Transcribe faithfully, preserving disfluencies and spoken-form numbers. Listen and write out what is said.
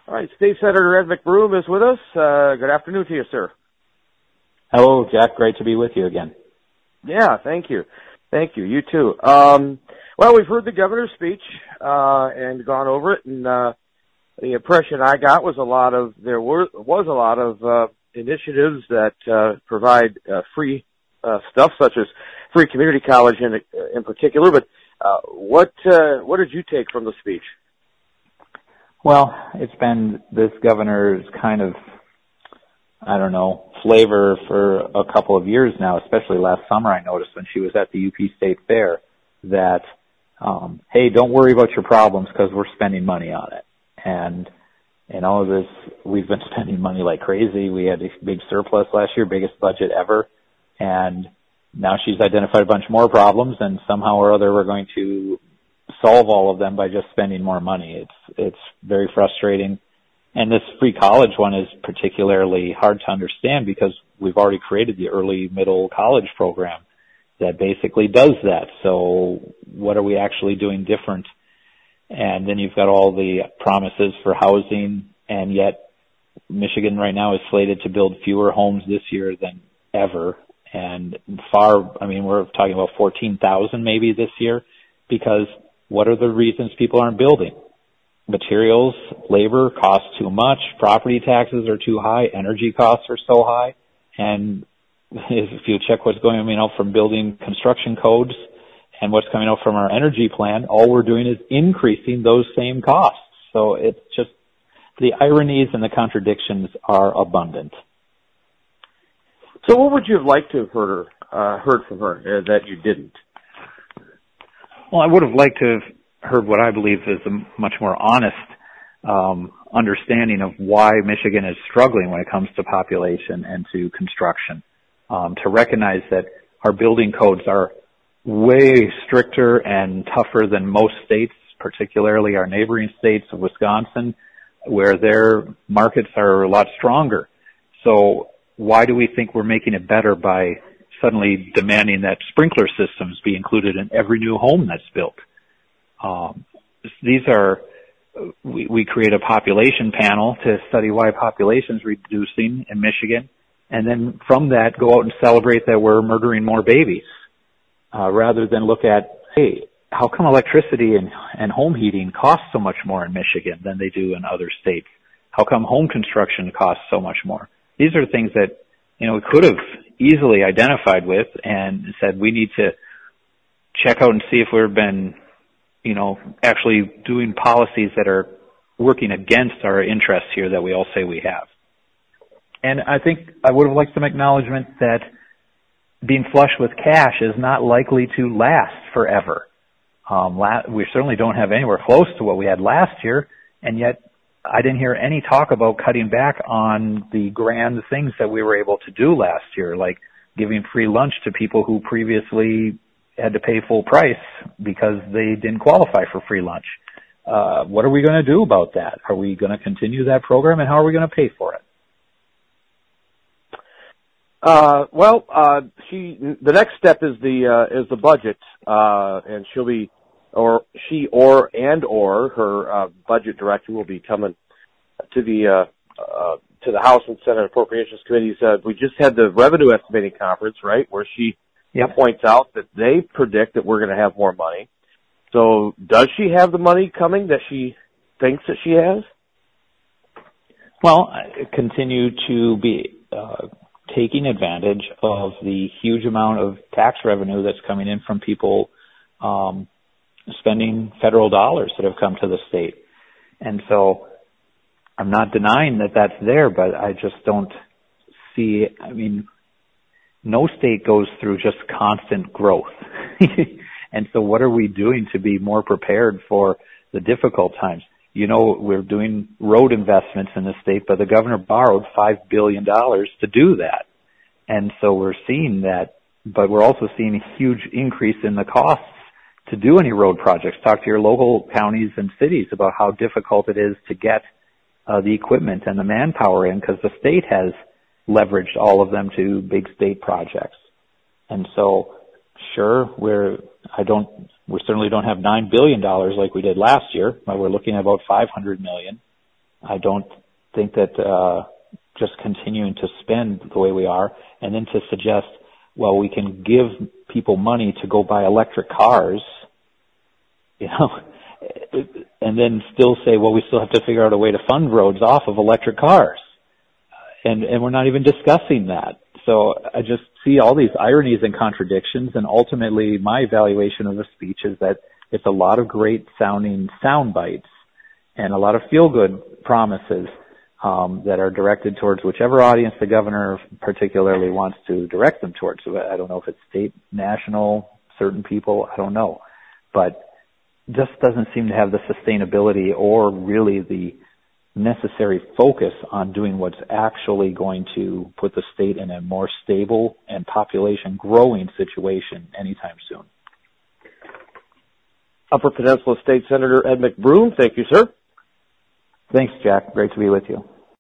All right, State Senator Ed McBroom is with us. Uh, good afternoon to you, sir. Hello, Jack. Great to be with you again. Yeah, thank you. Thank you. You too. Um, well, we've heard the governor's speech uh, and gone over it, and uh, the impression I got was a lot of there were was a lot of uh, initiatives that uh, provide uh, free uh, stuff, such as free community college in in particular. But uh, what uh, what did you take from the speech? Well, it's been this governor's kind of, I don't know, flavor for a couple of years now, especially last summer I noticed when she was at the U P State Fair that, um, hey, don't worry about your problems because we're spending money on it. And in all of this, we've been spending money like crazy. We had a big surplus last year, biggest budget ever. And now she's identified a bunch more problems, and somehow or other we're going to solve all of them by just spending more money. It's it's very frustrating. And this free college one is particularly hard to understand because we've already created the early middle college program that basically does that. So what are we actually doing different? And then you've got all the promises for housing, and yet Michigan right now is slated to build fewer homes this year than ever. And far, I mean, we're talking about fourteen thousand maybe this year, because what are the reasons people aren't building? Materials, labor costs too much, property taxes are too high, energy costs are so high. And if you check what's going on, you know, from building construction codes and what's coming out from our energy plan, all we're doing is increasing those same costs. So it's just, the ironies and the contradictions are abundant. So what would you have liked to have heard, her, uh, heard from her uh, that you didn't? Well, I would have liked to have heard what I believe is a much more honest um, understanding of why Michigan is struggling when it comes to population and to construction. Um, to recognize that our building codes are way stricter and tougher than most states, particularly our neighboring states of Wisconsin, where their markets are a lot stronger. So why do we think we're making it better by suddenly demanding that sprinkler systems be included in every new home that's built? Um, these are, we, we create a population panel to study why population is reducing in Michigan, and then from that go out and celebrate that we're murdering more babies, uh, rather than look at, hey, how come electricity and, and home heating cost so much more in Michigan than they do in other states? How come home construction costs so much more? These are things that, you know, we could have easily identified with and said we need to check out and see if we've been, you know, actually doing policies that are working against our interests here that we all say we have. And I think I would have liked some acknowledgement that being flush with cash is not likely to last forever. Um, la- we certainly don't have anywhere close to what we had last year, and yet I didn't hear any talk about cutting back on the grand things that we were able to do last year, like giving free lunch to people who previously had to pay full price because they didn't qualify for free lunch. Uh, what are we going to do about that? Are we going to continue that program, and how are we going to pay for it? Uh, well, uh, she, the next step is the, uh, is the budget, uh, and she'll be, or she or, and or her, uh, budget director will be coming to the, uh, uh, to the House and Senate Appropriations Committees. Uh, we just had the revenue estimating conference, right, where she yep. points out that they predict that we're going to have more money. So does she have the money coming that she thinks that she has? Well, I continue to be, uh, taking advantage of the huge amount of tax revenue that's coming in from people um, spending federal dollars that have come to the state. And so I'm not denying that that's there, but I just don't see, I mean, no state goes through just constant growth. And so what are we doing to be more prepared for the difficult times? You know, we're doing road investments in the state, but the governor borrowed five billion dollars to do that. And so we're seeing that, but we're also seeing a huge increase in the costs to do any road projects. Talk to your local counties and cities about how difficult it is to get uh, the equipment and the manpower in, because the state has leveraged all of them to big state projects. And so, sure, we're, I don't, we certainly don't have nine billion dollars like we did last year, but we're looking at about five hundred million dollars. I don't think that uh, just continuing to spend the way we are and then to suggest, well, we can give people money to go buy electric cars, you know, and then still say, well, we still have to figure out a way to fund roads off of electric cars. And, and we're not even discussing that. So I just see all these ironies and contradictions, and ultimately my evaluation of the speech is that it's a lot of great sounding sound bites and a lot of feel-good promises um, that are directed towards whichever audience the governor particularly wants to direct them towards. So I don't know if it's state, national, certain people, I don't know. But just doesn't seem to have the sustainability or really the necessary focus on doing what's actually going to put the state in a more stable and population growing situation anytime soon. Upper Peninsula State Senator Ed McBroom, thank you, sir. Thanks, Jack. Great to be with you.